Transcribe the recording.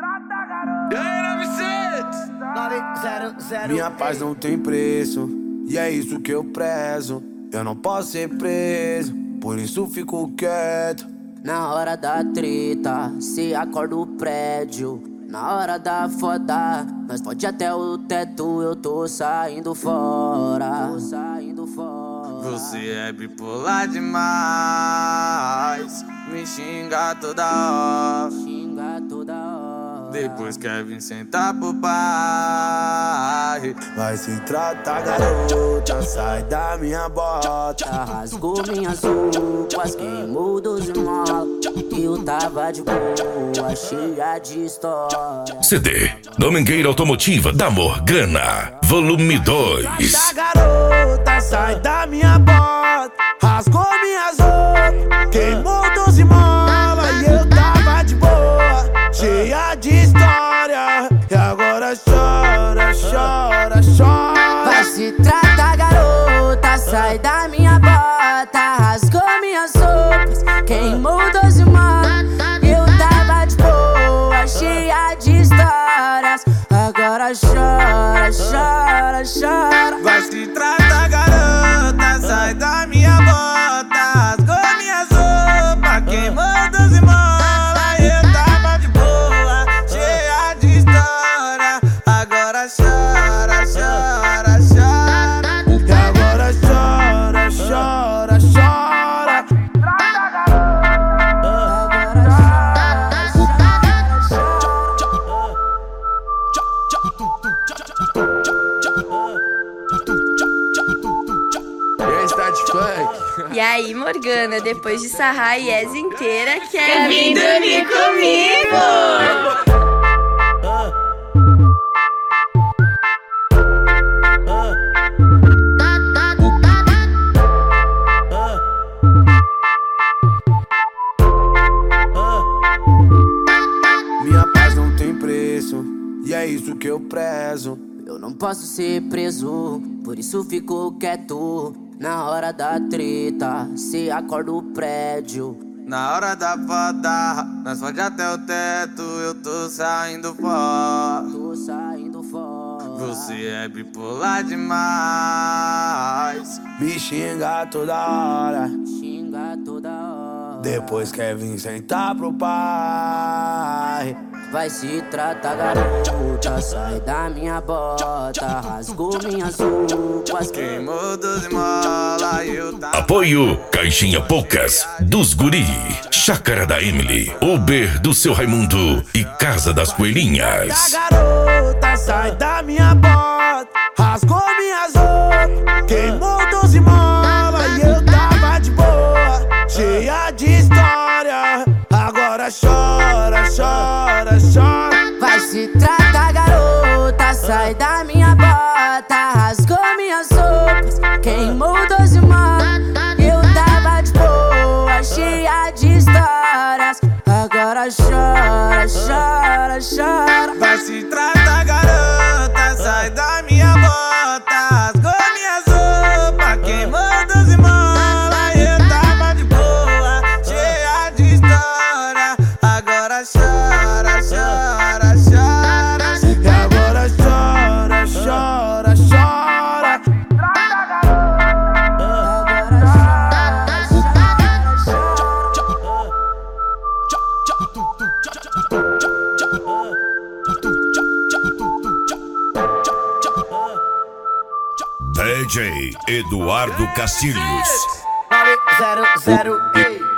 Minha paz não tem preço, e é isso que eu prezo. Eu não posso ser preso, por isso fico quieto. Na hora da treta, se acorda o prédio. Na hora da foda, nós pode até o teto. Eu tô saindo fora, Você é bipolar demais, me xinga toda hora. Depois quer vir sentar pro pai. Vai se tratar, garota, sai da minha bota. Rasgou minhas roupas, queimou 12 molas. Eu tava de boa, cheia de história. CD Domingueira Automotiva da Morgana, volume 2. Sai da garota, sai da minha bota. Rasgou minhas roupas, queimou 12 molas. E eu tava de boa, cheia de história. E agora chora, chora, chora. Vai se tratar, garota, sai da minha bota. Rasgou minhas roupas, queimou 12 molas. Eu tava de boa, cheia de histórias. Agora chora, chora, chora. Vai se tratar, garota, sai da minha bota. Rasgou minhas roupas, queimou 12 molas. Eu tava de boa, cheia de história. Agora chora, chora, chora. E agora chora, chora, chora. E aí, Morgana, depois de sarrar a IES inteira, quer vir dormir comigo? Minha paz não tem preço, e é isso que eu prezo. Eu não posso ser preso, por isso fico quieto. Na hora da treta, se acorda o prédio. Na hora da foda, nós fode até o teto. Eu tô saindo fora. Você é bipolar demais, me xinga toda hora. Depois quer vir sentar pro pai. Vai se tratar, garota, sai da minha bota. Rasgou minhas roupas, Queimou 12 molas, eu tava... Apoio Caixinha Poucas dos Guri, Chácara da Emily, Uber do seu Raimundo e Casa das Coelhinhas. A garota, sai da minha bota. Rasgou minhas roupas, queimou 12 molas. E eu tava de boa, cheia de história. Agora chora, chora, chora. vai se tratar, garota, sai da minha bota. Rasgou minhas roupas, queimou 12 molas. Eu tava de boa, cheia de histórias. Agora chora, chora, chora. Vai se tratar, garota, sai da minha bota. Rasgou minhas roupas, queimou 12 molas. Eu tava de boa, cheia de história. Agora chora, chora, chora. E agora chora, chora, chora. DJ Eduardo Castilhos. 900